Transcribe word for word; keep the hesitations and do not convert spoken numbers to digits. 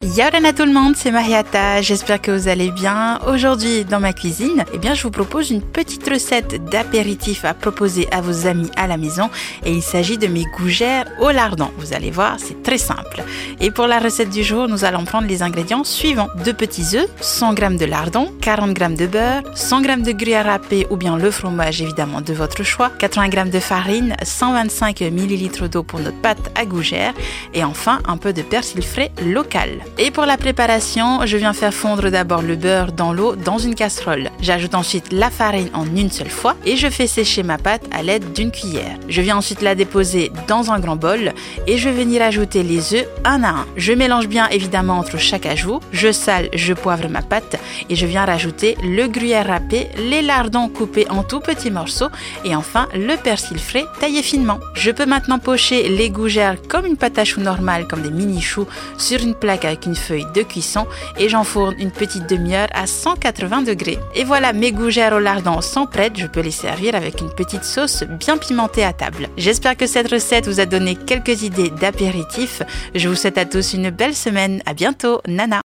Yaorana tout le monde, c'est Mariata, j'espère que vous allez bien. Aujourd'hui dans ma cuisine, eh bien je vous propose une petite recette d'apéritif à proposer à vos amis à la maison et il s'agit de mes gougères au lardon. Vous allez voir, c'est très simple. Et pour la recette du jour, nous allons prendre les ingrédients suivants. deux petits œufs, cent grammes de lardon, quarante grammes de beurre, cent grammes de gruyère râpée ou bien le fromage évidemment de votre choix, quatre-vingts grammes de farine, cent vingt-cinq millilitres d'eau pour notre pâte à gougères et enfin un peu de persil frais local. Et pour la préparation, je viens faire fondre d'abord le beurre dans l'eau dans une casserole. J'ajoute ensuite la farine en une seule fois et je fais sécher ma pâte à l'aide d'une cuillère. Je viens ensuite la déposer dans un grand bol et je vais venir ajouter les œufs un à un. Je mélange bien évidemment entre chaque ajout. Je sale, je poivre ma pâte et je viens rajouter le gruyère râpé, les lardons coupés en tout petits morceaux et enfin le persil frais taillé finement. Je peux maintenant pocher les gougères comme une pâte à choux normale, comme des mini choux, sur une plaque avec une feuille de cuisson et j'enfourne une petite demi-heure à cent quatre-vingts degrés. Et voilà, mes gougères au lardon sont prêtes, je peux les servir avec une petite sauce bien pimentée à table. J'espère que cette recette vous a donné quelques idées d'apéritif. Je vous souhaite à tous une belle semaine, à bientôt, Nana.